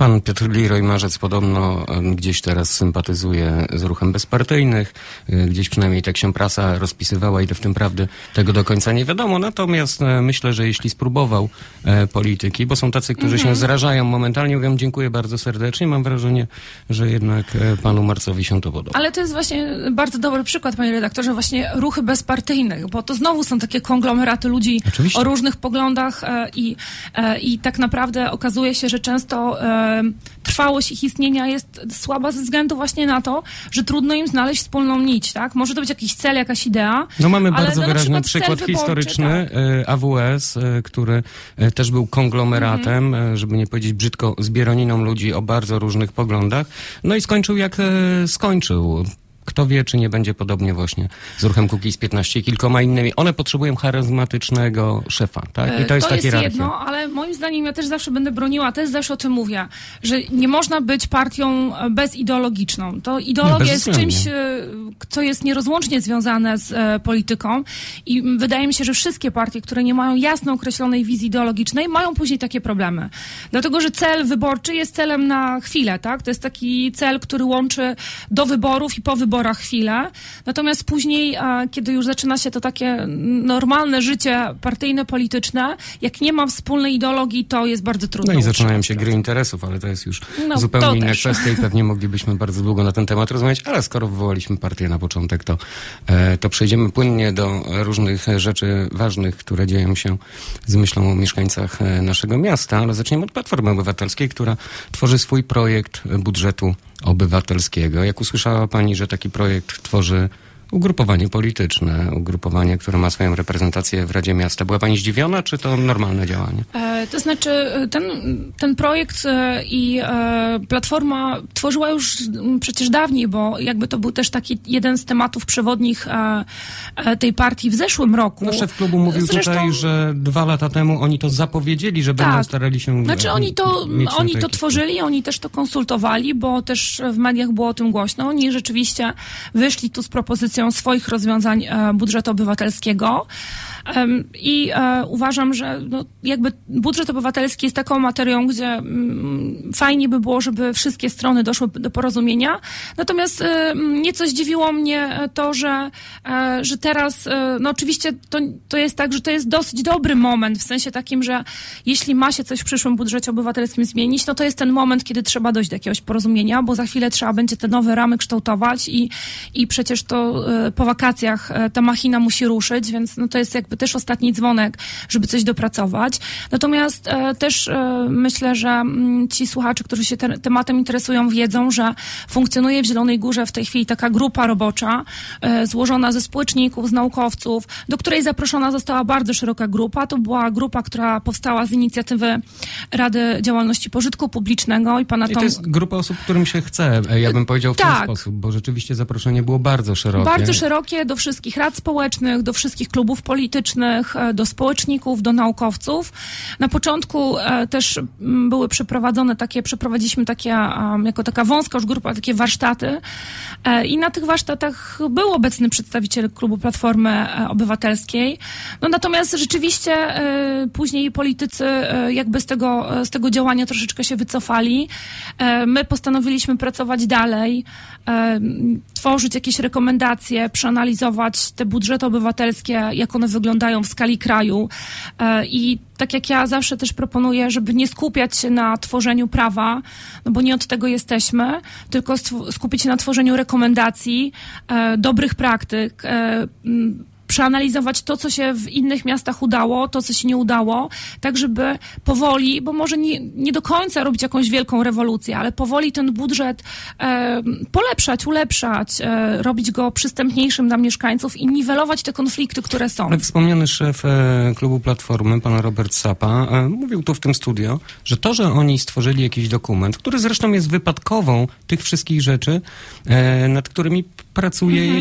Pan Piotr Liroy-Marzec podobno gdzieś teraz sympatyzuje z ruchem bezpartyjnych. Gdzieś przynajmniej tak się prasa rozpisywała, ile w tym prawdy, tego do końca nie wiadomo. Natomiast myślę, że jeśli spróbował polityki, bo są tacy, którzy się zrażają momentalnie, mówią dziękuję bardzo serdecznie. Mam wrażenie, że jednak panu Marcowi się to podoba. Ale to jest właśnie bardzo dobry przykład, panie redaktorze, właśnie ruchy bezpartyjnych, bo to znowu są takie konglomeraty ludzi o różnych poglądach i tak naprawdę okazuje się, że często trwałość ich istnienia jest słaba ze względu właśnie na to, że trudno im znaleźć wspólną nić, tak? Może to być jakiś cel, jakaś idea. No mamy bardzo wyraźny przykład historyczny, tak. AWS, który też był konglomeratem, żeby nie powiedzieć brzydko, zbieraniną ludzi o bardzo różnych poglądach. No i skończył jak skończył. Kto wie, czy nie będzie podobnie właśnie z ruchem Kukiz 15 i kilkoma innymi. One potrzebują charyzmatycznego szefa, tak? I to jest takie hierarchia. Jedno, ale moim zdaniem ja też zawsze będę broniła, też zawsze o tym mówię, że nie można być partią bezideologiczną. To ideologia jest czymś, co jest nierozłącznie związane z polityką i wydaje mi się, że wszystkie partie, które nie mają jasno określonej wizji ideologicznej, mają później takie problemy. Dlatego, że cel wyborczy jest celem na chwilę, tak? To jest taki cel, który łączy do wyborów i po wyborach chwilę. Natomiast później, kiedy już zaczyna się to takie normalne życie partyjne, polityczne, jak nie ma wspólnej ideologii, to jest bardzo trudno. No i zaczynają się gry interesów, ale to jest już zupełnie inna kwestia i pewnie moglibyśmy bardzo długo na ten temat rozmawiać, ale skoro wywołaliśmy partię na początek, to przejdziemy płynnie do różnych rzeczy ważnych, które dzieją się z myślą o mieszkańcach naszego miasta, ale zaczniemy od Platformy Obywatelskiej, która tworzy swój projekt budżetu obywatelskiego. Jak usłyszała pani, że taki projekt tworzy ugrupowanie polityczne, ugrupowanie, które ma swoją reprezentację w Radzie Miasta. Była pani zdziwiona, czy to normalne działanie? To znaczy, ten projekt i Platforma tworzyła już przecież dawniej, bo jakby to był też taki jeden z tematów przewodnich tej partii w zeszłym roku. No, szef klubu mówił tutaj, że 2 lata temu oni to zapowiedzieli, że będą starali się... Znaczy oni to tworzyli, oni też to konsultowali, bo też w mediach było o tym głośno. Oni rzeczywiście wyszli tu z propozycją swoich rozwiązań budżetu obywatelskiego. I uważam, że jakby budżet obywatelski jest taką materią, gdzie fajnie by było, żeby wszystkie strony doszły do porozumienia. Natomiast nieco zdziwiło mnie to, że teraz, oczywiście to jest tak, że to jest dosyć dobry moment, w sensie takim, że jeśli ma się coś w przyszłym budżecie obywatelskim zmienić, to jest ten moment, kiedy trzeba dojść do jakiegoś porozumienia, bo za chwilę trzeba będzie te nowe ramy kształtować i przecież to po wakacjach ta machina musi ruszyć, więc to jest jakby też ostatni dzwonek, żeby coś dopracować. Natomiast też myślę, że ci słuchacze, którzy się tematem interesują, wiedzą, że funkcjonuje w Zielonej Górze w tej chwili taka grupa robocza złożona ze społeczników, z naukowców, do której zaproszona została bardzo szeroka grupa. To była grupa, która powstała z inicjatywy Rady Działalności Pożytku Publicznego i pana I to jest grupa osób, którym się chce, ja bym powiedział w ten sposób, bo rzeczywiście zaproszenie było bardzo szerokie. Bardzo szerokie, do wszystkich rad społecznych, do wszystkich klubów politycznych, do społeczników, do naukowców. Na początku też przeprowadziliśmy takie jako taka wąska już grupa, takie warsztaty i na tych warsztatach był obecny przedstawiciel klubu Platformy Obywatelskiej. Natomiast rzeczywiście później politycy jakby z tego działania troszeczkę się wycofali. My postanowiliśmy pracować dalej, tworzyć jakieś rekomendacje, przeanalizować te budżety obywatelskie, jak one wyglądają w skali kraju i tak jak ja zawsze też proponuję, żeby nie skupiać się na tworzeniu prawa, bo nie od tego jesteśmy, tylko skupić się na tworzeniu rekomendacji, dobrych praktyk, przeanalizować to, co się w innych miastach udało, to, co się nie udało, tak żeby powoli, bo może nie do końca robić jakąś wielką rewolucję, ale powoli ten budżet polepszać, ulepszać, robić go przystępniejszym dla mieszkańców i niwelować te konflikty, które są. Ale wspomniany szef klubu Platformy, pan Robert Sapa, mówił tu w tym studio, że to, że oni stworzyli jakiś dokument, który zresztą jest wypadkową tych wszystkich rzeczy, nad którymi pracuje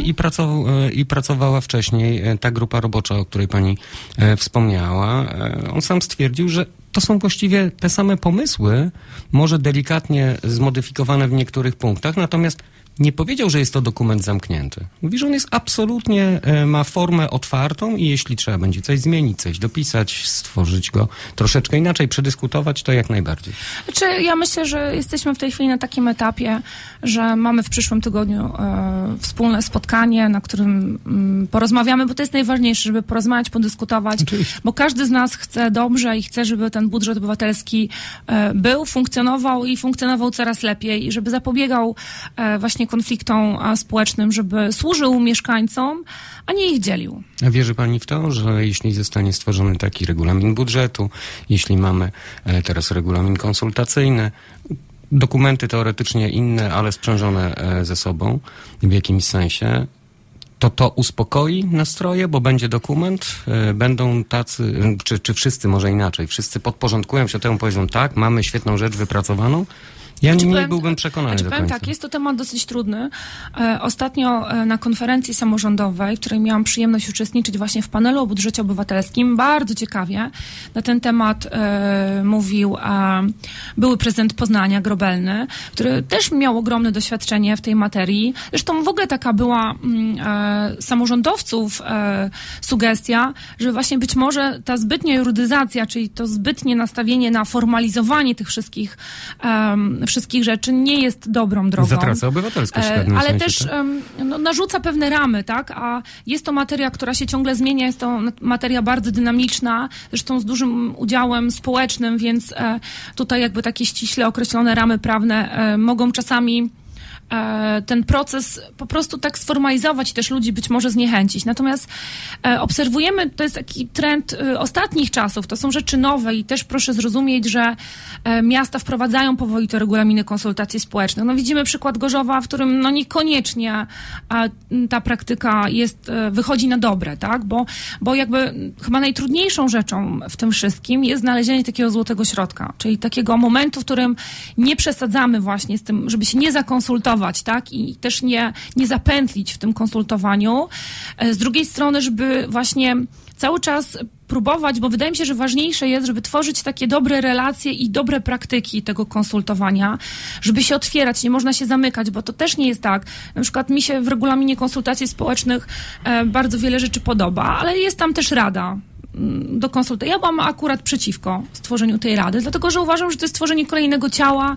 i pracowała wcześniej ta grupa robocza, o której pani wspomniała. On sam stwierdził, że to są właściwie te same pomysły, może delikatnie zmodyfikowane w niektórych punktach, natomiast nie powiedział, że jest to dokument zamknięty. Mówi, że on jest absolutnie, ma formę otwartą i jeśli trzeba będzie coś zmienić, coś dopisać, stworzyć go troszeczkę inaczej, przedyskutować, to jak najbardziej. Znaczy, ja myślę, że jesteśmy w tej chwili na takim etapie, że mamy w przyszłym tygodniu wspólne spotkanie, na którym porozmawiamy, bo to jest najważniejsze, żeby porozmawiać, podyskutować, oczywiście, bo każdy z nas chce dobrze i chce, żeby ten budżet obywatelski był, funkcjonował coraz lepiej i żeby zapobiegał właśnie konfliktom społecznym, żeby służył mieszkańcom, a nie ich dzielił. A wierzy pani w to, że jeśli zostanie stworzony taki regulamin budżetu, jeśli mamy teraz regulamin konsultacyjny, dokumenty teoretycznie inne, ale sprzężone ze sobą w jakimś sensie, to uspokoi nastroje, bo będzie dokument, będą tacy, czy wszyscy, może inaczej, wszyscy podporządkują się temu, powiedzą tak, mamy świetną rzecz wypracowaną. Ja nie byłbym przekonany do końca. Tak, jest to temat dosyć trudny. Ostatnio na konferencji samorządowej, w której miałam przyjemność uczestniczyć właśnie w panelu o budżecie obywatelskim, bardzo ciekawie na ten temat mówił były prezydent Poznania, Grobelny, który też miał ogromne doświadczenie w tej materii. Zresztą w ogóle taka była samorządowców sugestia, że właśnie być może ta zbytnia jurydyzacja, czyli to zbytnie nastawienie na formalizowanie tych wszystkich rzeczy nie jest dobrą drogą. Zatraca obywatelskość w pewnym ale sensie, też narzuca pewne ramy, tak? A jest to materia, która się ciągle zmienia, jest to materia bardzo dynamiczna, zresztą z dużym udziałem społecznym, więc tutaj jakby takie ściśle określone ramy prawne mogą czasami ten proces po prostu tak sformalizować i też ludzi być może zniechęcić. Natomiast obserwujemy, to jest taki trend ostatnich czasów, to są rzeczy nowe i też proszę zrozumieć, że miasta wprowadzają powoli te regulaminy konsultacji społecznych. No widzimy przykład Gorzowa, w którym no niekoniecznie ta praktyka wychodzi na dobre, tak? Bo jakby chyba najtrudniejszą rzeczą w tym wszystkim jest znalezienie takiego złotego środka, czyli takiego momentu, w którym nie przesadzamy właśnie z tym, żeby się nie zakonsultować, tak? I też nie zapętlić w tym konsultowaniu. Z drugiej strony, żeby właśnie cały czas próbować, bo wydaje mi się, że ważniejsze jest, żeby tworzyć takie dobre relacje i dobre praktyki tego konsultowania, żeby się otwierać, nie można się zamykać, bo to też nie jest tak. Na przykład mi się w regulaminie konsultacji społecznych bardzo wiele rzeczy podoba, ale jest tam też rada do konsultacji. Ja byłam akurat przeciwko stworzeniu tej rady, dlatego że uważam, że to jest stworzenie kolejnego ciała,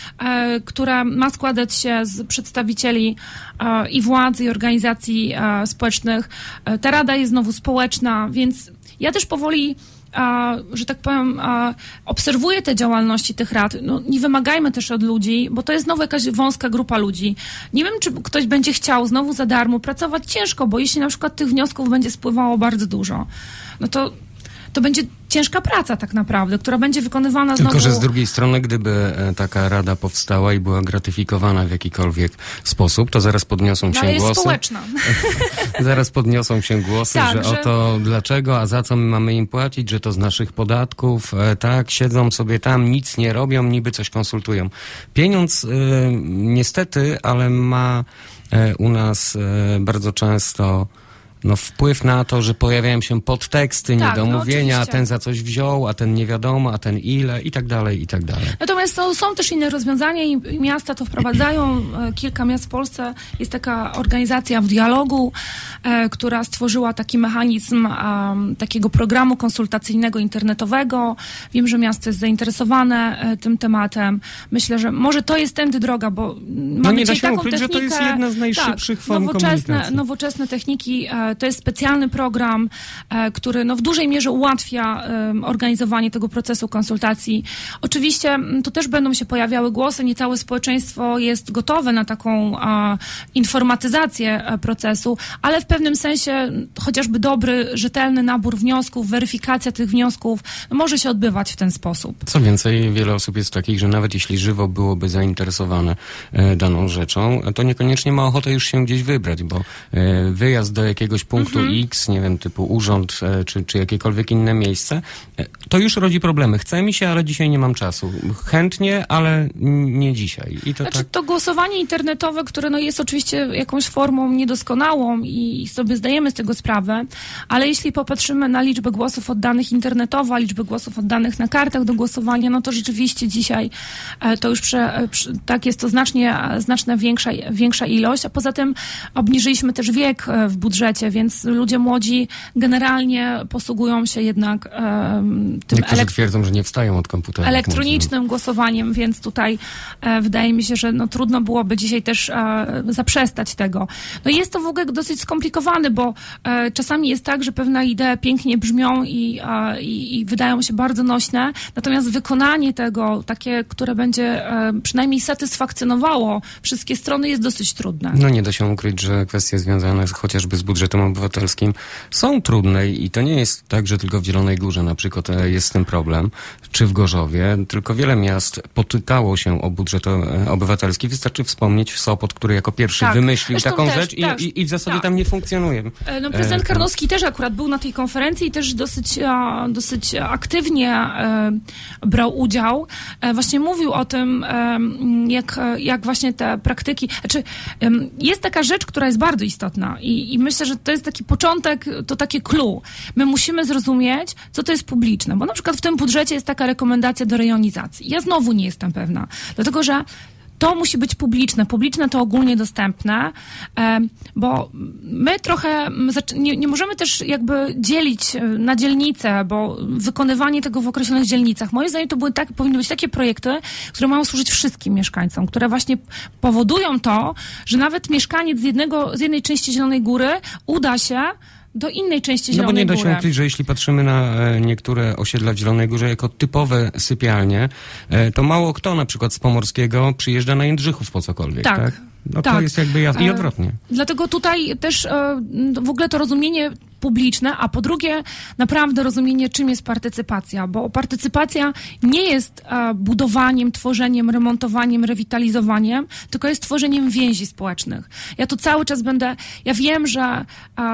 które ma składać się z przedstawicieli i władzy, i organizacji społecznych. Ta rada jest znowu społeczna, więc ja też powoli że tak powiem, obserwuję te działalności tych rad. No, nie wymagajmy też od ludzi, bo to jest znowu jakaś wąska grupa ludzi. Nie wiem, czy ktoś będzie chciał znowu za darmo pracować ciężko, bo jeśli na przykład tych wniosków będzie spływało bardzo dużo, no to będzie ciężka praca tak naprawdę, która będzie wykonywana znowu... Tylko, że z drugiej strony, gdyby taka rada powstała i była gratyfikowana w jakikolwiek sposób, to zaraz podniosą się jest głosy. Społeczna. Zaraz podniosą się głosy, tak, że oto dlaczego, a za co my mamy im płacić, że to z naszych podatków, tak, siedzą sobie tam, nic nie robią, niby coś konsultują. Pieniądz niestety, ale ma u nas bardzo często wpływ na to, że pojawiają się podteksty, niedomówienia, a ten za coś wziął, a ten nie wiadomo, a ten ile i tak dalej, i tak dalej. Natomiast są też inne rozwiązania i miasta to wprowadzają. Kilka miast w Polsce. Jest taka organizacja W Dialogu, która stworzyła taki mechanizm takiego programu konsultacyjnego internetowego. Wiem, że miasto jest zainteresowane tym tematem. Myślę, że może to jest tędy droga, bo mamy nie da się taką ukryć, technikę, że to jest jedna z najszybszych form komunikacji. Nowoczesne techniki. To jest specjalny program, który w dużej mierze ułatwia organizowanie tego procesu konsultacji. Oczywiście tu też będą się pojawiały głosy, nie całe społeczeństwo jest gotowe na taką informatyzację procesu, ale w pewnym sensie chociażby dobry, rzetelny nabór wniosków, weryfikacja tych wniosków może się odbywać w ten sposób. Co więcej, wiele osób jest takich, że nawet jeśli żywo byłoby zainteresowane daną rzeczą, to niekoniecznie ma ochotę już się gdzieś wybrać, bo wyjazd do jakiegoś punktu X, nie wiem, typu urząd czy jakiekolwiek inne miejsce, to już rodzi problemy. Chce mi się, ale dzisiaj nie mam czasu. Chętnie, ale nie dzisiaj. I to znaczy, tak... to głosowanie internetowe, które jest oczywiście jakąś formą niedoskonałą i sobie zdajemy z tego sprawę, ale jeśli popatrzymy na liczbę głosów oddanych internetowo, a liczbę głosów oddanych na kartach do głosowania, no to rzeczywiście dzisiaj to już tak jest to znacznie większa ilość, a poza tym obniżyliśmy też wiek w budżecie, więc ludzie młodzi generalnie posługują się jednak tym niektórzy twierdzą, że nie wstają od komputera. Elektronicznym głosowaniem, więc tutaj wydaje mi się, że trudno byłoby dzisiaj też zaprzestać tego. No jest to w ogóle dosyć skomplikowane, bo czasami jest tak, że pewne idee pięknie brzmią i wydają się bardzo nośne, natomiast wykonanie tego, takie, które będzie przynajmniej satysfakcjonowało wszystkie strony, jest dosyć trudne. No nie da się ukryć, że kwestie związane chociażby z budżetem obywatelskim są trudne i to nie jest tak, że tylko w Zielonej Górze na przykład jest z tym problem, czy w Gorzowie, tylko wiele miast potykało się o budżet obywatelski. Wystarczy wspomnieć Sopot, który jako pierwszy wymyślił taką rzecz i w zasadzie tam nie funkcjonuje. No, prezydent Karnowski też akurat był na tej konferencji i też dosyć aktywnie brał udział. Właśnie mówił o tym, jak właśnie te praktyki... Znaczy, jest taka rzecz, która jest bardzo istotna i myślę, że to jest taki początek, to takie clue. My musimy zrozumieć, co to jest publiczne, bo na przykład w tym budżecie jest taka rekomendacja do rejonizacji. Ja znowu nie jestem pewna, dlatego że to musi być publiczne. Publiczne to ogólnie dostępne, bo my trochę nie możemy też jakby dzielić na dzielnice, bo wykonywanie tego w określonych dzielnicach. Moim zdaniem to powinny być takie projekty, które mają służyć wszystkim mieszkańcom, które właśnie powodują to, że nawet mieszkaniec z jednej części Zielonej Góry uda się do innej części Zielonej Góry. No bo nie da się ukryć, że jeśli patrzymy na niektóre osiedla w Zielonej Górze jako typowe sypialnie, to mało kto na przykład z Pomorskiego przyjeżdża na Jędrzychów po cokolwiek, tak? No to jest jakby i odwrotnie. Dlatego tutaj też w ogóle to rozumienie publiczne, a po drugie naprawdę rozumienie, czym jest partycypacja, bo partycypacja nie jest budowaniem, tworzeniem, remontowaniem, rewitalizowaniem, tylko jest tworzeniem więzi społecznych. Ja tu cały czas ja wiem, że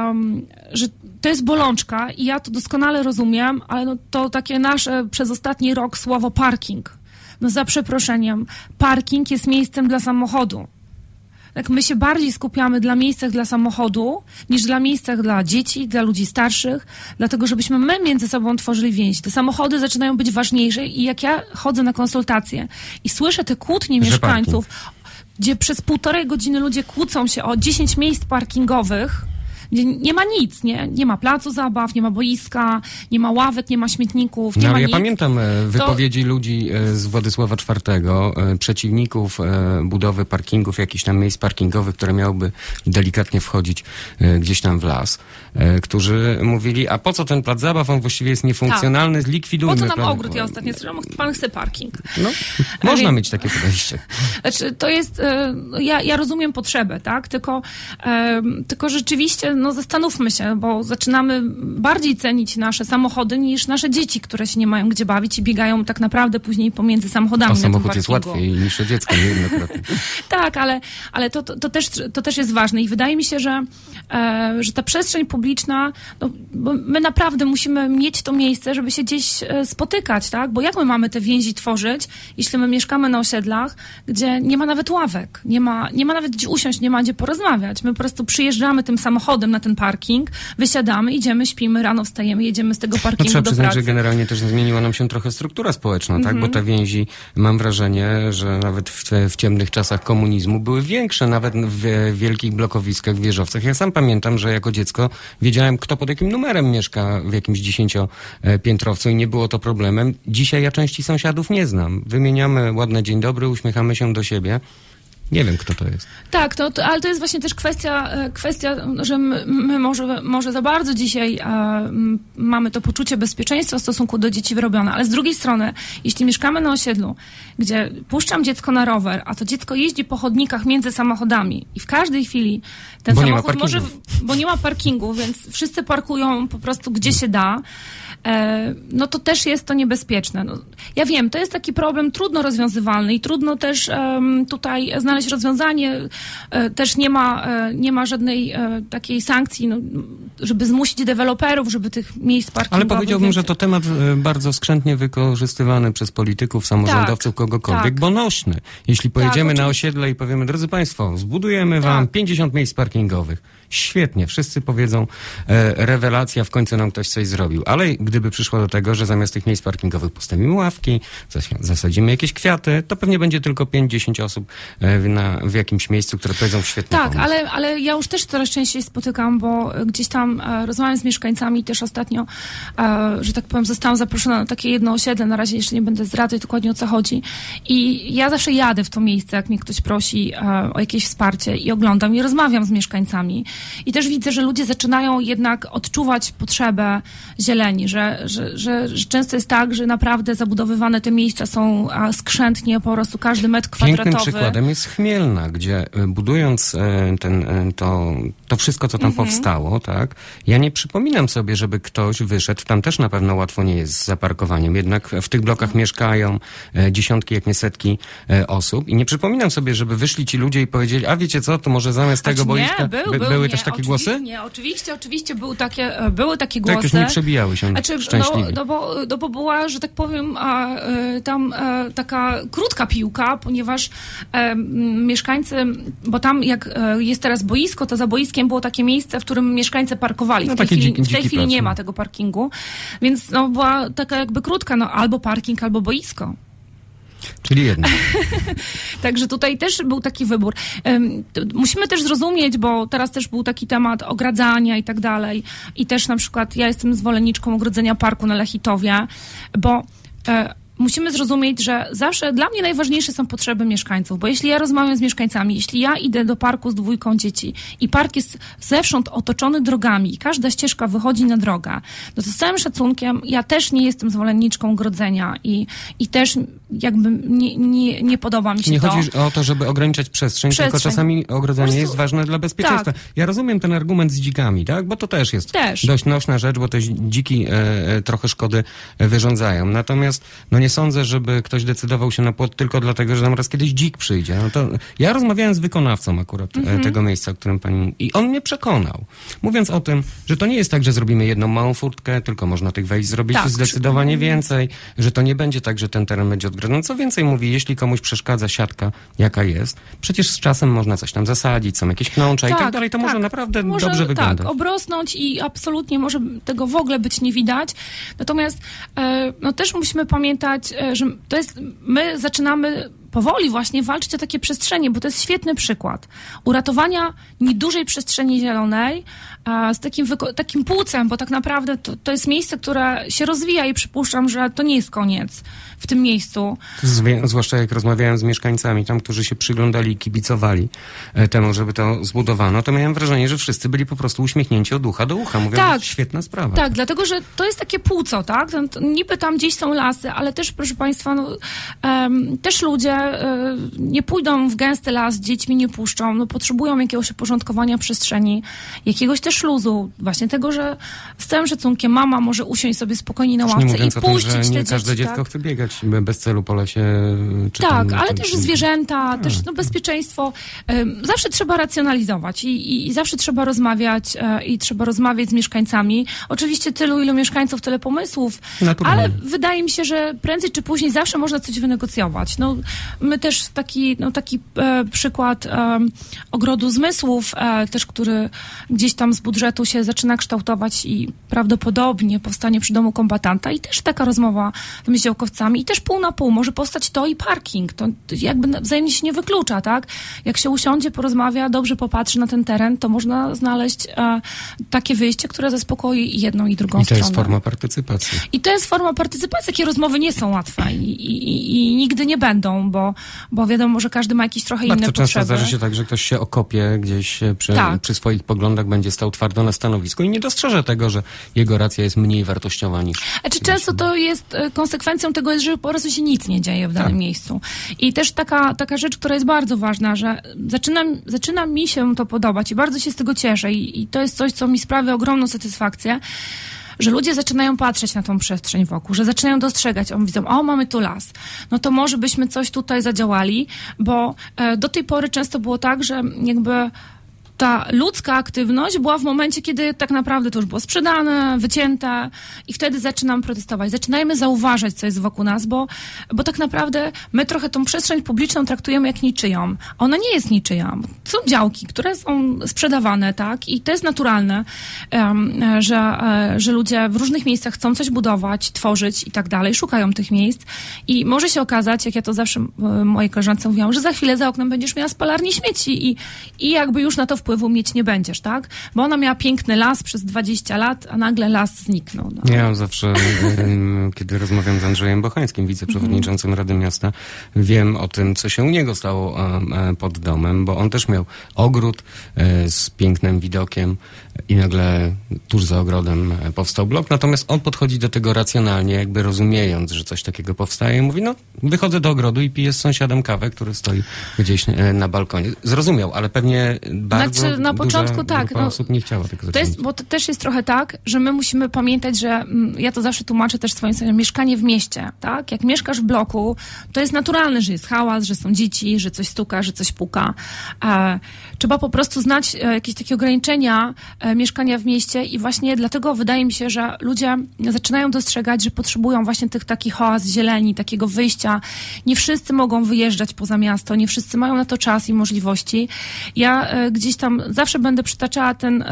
to jest bolączka i ja to doskonale rozumiem, ale to takie nasze przez ostatni rok słowo parking. No za przeproszeniem, parking jest miejscem dla samochodu. Tak, my się bardziej skupiamy dla miejscach dla samochodu, niż dla miejscach dla dzieci, dla ludzi starszych, dlatego żebyśmy my między sobą tworzyli więź. Te samochody zaczynają być ważniejsze i jak ja chodzę na konsultacje i słyszę te kłótnie mieszkańców, gdzie przez 1,5 godziny ludzie kłócą się o 10 miejsc parkingowych, gdzie nie ma nic, nie ma placu zabaw, nie ma boiska, nie ma ławek, nie ma śmietników, nie ma nic. Ja pamiętam wypowiedzi ludzi z Władysława IV, przeciwników budowy parkingów, jakichś tam miejsc parkingowych, które miałyby delikatnie wchodzić gdzieś tam w las, którzy mówili, a po co ten plac zabaw, on właściwie jest niefunkcjonalny, zlikwidujmy. Po co nam ogród? Ja ostatnio słyszałam, pan chce parking. No, można mieć takie podejście. Znaczy, to jest, ja rozumiem potrzebę, tak? Tylko rzeczywiście zastanówmy się, bo zaczynamy bardziej cenić nasze samochody niż nasze dzieci, które się nie mają gdzie bawić i biegają tak naprawdę później pomiędzy samochodami. Samochód jest łatwiej niż to dziecko, niejednokrotnie. Tak, ale to też jest ważne i wydaje mi się, że ta przestrzeń publiczna, bo my naprawdę musimy mieć to miejsce, żeby się gdzieś spotykać, tak? Bo jak my mamy te więzi tworzyć, jeśli my mieszkamy na osiedlach, gdzie nie ma nawet ławek, nie ma nawet gdzie usiąść, nie ma gdzie porozmawiać. My po prostu przyjeżdżamy tym samochodem na ten parking, wysiadamy, idziemy, śpimy, rano wstajemy, jedziemy z tego parkingu trzeba do przyznać, pracy. że generalnie też zmieniła nam się trochę struktura społeczna, tak? Bo te więzi, mam wrażenie, że nawet w ciemnych czasach komunizmu były większe, nawet w wielkich blokowiskach, w wieżowcach. Ja sam pamiętam, że jako dziecko wiedziałem, kto pod jakim numerem mieszka w jakimś 10-piętrowcu i nie było to problemem. Dzisiaj ja części sąsiadów nie znam. Wymieniamy ładne dzień dobry, uśmiechamy się do siebie. Nie wiem, kto to jest. Tak, ale to jest właśnie też kwestia, że my może za bardzo dzisiaj mamy to poczucie bezpieczeństwa w stosunku do dzieci wyrobione, ale z drugiej strony, jeśli mieszkamy na osiedlu, gdzie puszczam dziecko na rower, a to dziecko jeździ po chodnikach między samochodami i w każdej chwili ten samochód bo nie ma parkingu, więc wszyscy parkują po prostu gdzie się da, no to też jest to niebezpieczne. Ja wiem, to jest taki problem trudno rozwiązywalny i trudno też tutaj znaleźć znaleźć rozwiązanie. Też nie ma żadnej takiej sankcji, no, żeby zmusić deweloperów, żeby tych miejsc parkingowych... Ale powiedziałbym, że to temat bardzo skrzętnie wykorzystywany przez polityków, samorządowców, kogokolwiek, bo nośny. Jeśli pojedziemy na osiedle i powiemy, drodzy państwo, zbudujemy wam 50 miejsc parkingowych. Świetnie, wszyscy powiedzą, rewelacja, w końcu nam ktoś coś zrobił. Ale gdyby przyszło do tego, że zamiast tych miejsc parkingowych postawimy ławki, zasadzimy jakieś kwiaty, to pewnie będzie tylko 5-10 osób w jakimś miejscu, które powiedzą świetnie. Tak, ale ja już też coraz częściej spotykam, bo gdzieś tam rozmawiam z mieszkańcami też ostatnio, że tak powiem, zostałam zaproszona na takie jedno osiedle, na razie jeszcze nie będę zdradzać dokładnie o co chodzi. I ja zawsze jadę w to miejsce, jak mnie ktoś prosi o jakieś wsparcie i oglądam i rozmawiam z mieszkańcami. I też widzę, że ludzie zaczynają jednak odczuwać potrzebę zieleni, że często jest tak, że naprawdę zabudowywane te miejsca są skrzętnie, po prostu każdy metr kwadratowy. Pięknym przykładem jest Chmielna, gdzie budując to wszystko, co tam powstało, tak, ja nie przypominam sobie, żeby ktoś wyszedł, tam też na pewno łatwo nie jest z zaparkowaniem, jednak w tych blokach mieszkają dziesiątki, jak nie setki osób i nie przypominam sobie, żeby wyszli ci ludzie i powiedzieli, a wiecie co, to może zamiast tego boiska... Były też takie głosy? Nie, oczywiście były takie głosy. Tak już nie przebijały się szczęśliwie. Bo była, że tak powiem, tam taka krótka piłka, ponieważ mieszkańcy, bo tam jak jest teraz boisko, to za boiskiem było takie miejsce, w którym mieszkańcy parkowali. W tej chwili nie ma tego parkingu, więc była taka jakby krótka, albo parking, albo boisko. Czyli jedno. Także tutaj też był taki wybór. Musimy też zrozumieć, bo teraz też był taki temat ogradzania i tak dalej. I też na przykład ja jestem zwolenniczką ogrodzenia parku na Lechitowie, bo musimy zrozumieć, że zawsze dla mnie najważniejsze są potrzeby mieszkańców, bo jeśli ja rozmawiam z mieszkańcami, jeśli ja idę do parku z 2 dzieci i park jest zewsząd otoczony drogami i każda ścieżka wychodzi na drogę, no to z całym szacunkiem ja też nie jestem zwolenniczką ogrodzenia i też jakby nie podoba mi się to. Nie chodzi o to, żeby ograniczać przestrzeń, tylko czasami ogrodzenie jest ważne dla bezpieczeństwa. Tak. Ja rozumiem ten argument z dzikami, tak? Bo to też jest dość nośna rzecz, bo te dziki trochę szkody wyrządzają. Natomiast nie sądzę, żeby ktoś decydował się na płot tylko dlatego, że tam raz kiedyś dzik przyjdzie. No to ja rozmawiałem z wykonawcą akurat tego miejsca, o którym pani... I on mnie przekonał. Mówiąc o tym, że to nie jest tak, że zrobimy jedną małą furtkę, tylko można tych wejść zrobić zdecydowanie więcej, że to nie będzie tak, że ten teren będzie odgrodzony. Co więcej mówi, jeśli komuś przeszkadza siatka, jaka jest, przecież z czasem można coś tam zasadzić, są jakieś pnącza i tak dalej, to może naprawdę dobrze wyglądać. Tak, obrosnąć i absolutnie może tego w ogóle być nie widać. Natomiast też musimy pamiętać, że to jest, my zaczynamy powoli właśnie walczyć o takie przestrzenie, bo to jest świetny przykład uratowania niedużej przestrzeni zielonej z takim płucem, bo tak naprawdę to jest miejsce, które się rozwija i przypuszczam, że to nie jest koniec w tym miejscu. Zwłaszcza jak rozmawiałem z mieszkańcami tam, którzy się przyglądali i kibicowali temu, żeby to zbudowano, to miałem wrażenie, że wszyscy byli po prostu uśmiechnięci od ucha do ucha. Mówią, że świetna sprawa. Tak, dlatego, że to jest takie płuco, tak? Niby tam gdzieś są lasy, ale też, proszę państwa, też ludzie nie pójdą w gęsty las, z dziećmi nie puszczą, potrzebują jakiegoś uporządkowania przestrzeni, jakiegoś też luzu, właśnie tego, że z całym szacunkiem mama może usiąść sobie spokojnie na ławce i puścić te dzieci. Nie każde dziecko chce biegać bez celu po lesie. Ale też zwierzęta, też bezpieczeństwo. Zawsze trzeba racjonalizować i zawsze trzeba rozmawiać i trzeba rozmawiać z mieszkańcami. Oczywiście ilu mieszkańców, tyle pomysłów, ale wydaje mi się, że prędzej czy później zawsze można coś wynegocjować. My też taki przykład Ogrodu Zmysłów, też który gdzieś tam z budżetu się zaczyna kształtować i prawdopodobnie powstanie przy Domu Kombatanta i też taka rozmowa z działkowcami i też pół na pół może powstać to i parking. To jakby wzajemnie się nie wyklucza, tak? Jak się usiądzie, porozmawia, dobrze popatrzy na ten teren, to można znaleźć takie wyjście, które zaspokoi jedną i drugą stronę. I to jest forma partycypacji. I to jest forma partycypacji. Takie rozmowy nie są łatwe i nigdy nie będą, bo wiadomo, że każdy ma jakieś trochę inne potrzeby. Bardzo często zdarzy się tak, że ktoś się okopie gdzieś przy swoich poglądach, będzie stał twardo na stanowisku i nie dostrzeże tego, że jego racja jest mniej wartościowa niż... Często to jest konsekwencją tego, że po prostu się nic nie dzieje w danym miejscu. I też taka rzecz, która jest bardzo ważna, że zaczyna mi się to podobać i bardzo się z tego cieszę i to jest coś, co mi sprawia ogromną satysfakcję, że ludzie zaczynają patrzeć na tą przestrzeń wokół, że zaczynają dostrzegać, widzą, mamy tu las, no to może byśmy coś tutaj zadziałali, bo do tej pory często było tak, że jakby ta ludzka aktywność była w momencie, kiedy tak naprawdę to już było sprzedane, wycięte i wtedy zaczynam protestować. Zaczynajmy zauważać, co jest wokół nas, bo tak naprawdę my trochę tą przestrzeń publiczną traktujemy jak niczyją. Ona nie jest niczyja. Są działki, które są sprzedawane, tak? I to jest naturalne, że ludzie w różnych miejscach chcą coś budować, tworzyć i tak dalej, szukają tych miejsc i może się okazać, jak ja to zawsze mojej koleżance mówiłam, że za chwilę za oknem będziesz miała spalarnię śmieci i jakby już na to wpływu mieć nie będziesz, tak? Bo ona miała piękny las przez 20 lat, a nagle las zniknął. No. Ja zawsze, kiedy rozmawiam z Andrzejem Bochańskim, wiceprzewodniczącym Rady Miasta, wiem o tym, co się u niego stało pod domem, bo on też miał ogród z pięknym widokiem i nagle tuż za ogrodem powstał blok, natomiast on podchodzi do tego racjonalnie, jakby rozumiejąc, że coś takiego powstaje i mówi, wychodzę do ogrodu i piję z sąsiadem kawę, który stoi gdzieś na balkonie. Zrozumiał, ale pewnie bardzo na początku tak. Grupa osób nie chciała tego zacząć. Bo to też jest trochę tak, że my musimy pamiętać, że ja to zawsze tłumaczę też swoim sąsiadom, mieszkanie w mieście, tak? Jak mieszkasz w bloku, to jest naturalne, że jest hałas, że są dzieci, że coś stuka, że coś puka. Trzeba po prostu znać jakieś takie ograniczenia mieszkania w mieście i właśnie dlatego wydaje mi się, że ludzie zaczynają dostrzegać, że potrzebują właśnie tych takich oaz zieleni, takiego wyjścia. Nie wszyscy mogą wyjeżdżać poza miasto, nie wszyscy mają na to czas i możliwości. Ja gdzieś tam zawsze będę przytaczała ten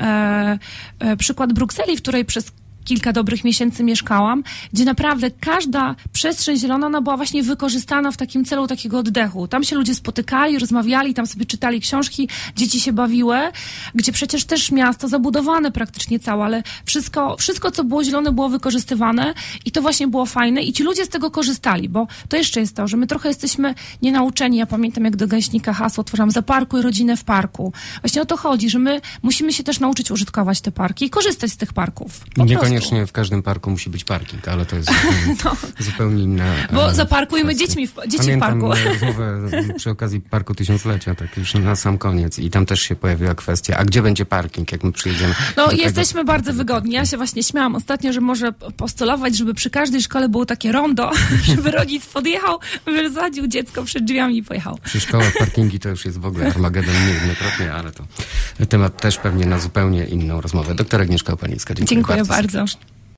przykład Brukseli, w której przez kilka dobrych miesięcy mieszkałam, gdzie naprawdę każda przestrzeń zielona, ona była właśnie wykorzystana w takim celu takiego oddechu. Tam się ludzie spotykali, rozmawiali, tam sobie czytali książki, dzieci się bawiły, gdzie przecież też miasto zabudowane praktycznie całe, ale wszystko, co było zielone, było wykorzystywane i to właśnie było fajne i ci ludzie z tego korzystali, bo to jeszcze jest to, że my trochę jesteśmy nienauczeni. Ja pamiętam, jak do Gęśnika hasło tworzyłam: zaparkuj rodzinę w parku. Właśnie o to chodzi, że my musimy się też nauczyć użytkować te parki i korzystać z tych parków. Niekoniecznie w każdym parku musi być parking, ale to jest zupełnie inna... Bo zaparkujmy dzieci w parku. Rozmowę przy okazji Parku Tysiąclecia, tak już na sam koniec. I tam też się pojawiła kwestia, a gdzie będzie parking, jak my przyjedziemy? Jesteśmy bardzo wygodni. Ja się właśnie śmiałam ostatnio, że może postulować, żeby przy każdej szkole było takie rondo, żeby rodzic podjechał, wysadził dziecko przed drzwiami i pojechał. Przy szkołach parkingi to już jest w ogóle Armagedon niejednokrotnie, ale to temat też pewnie na zupełnie inną rozmowę. Doktor Agnieszka Opalińska, dziękuję bardzo.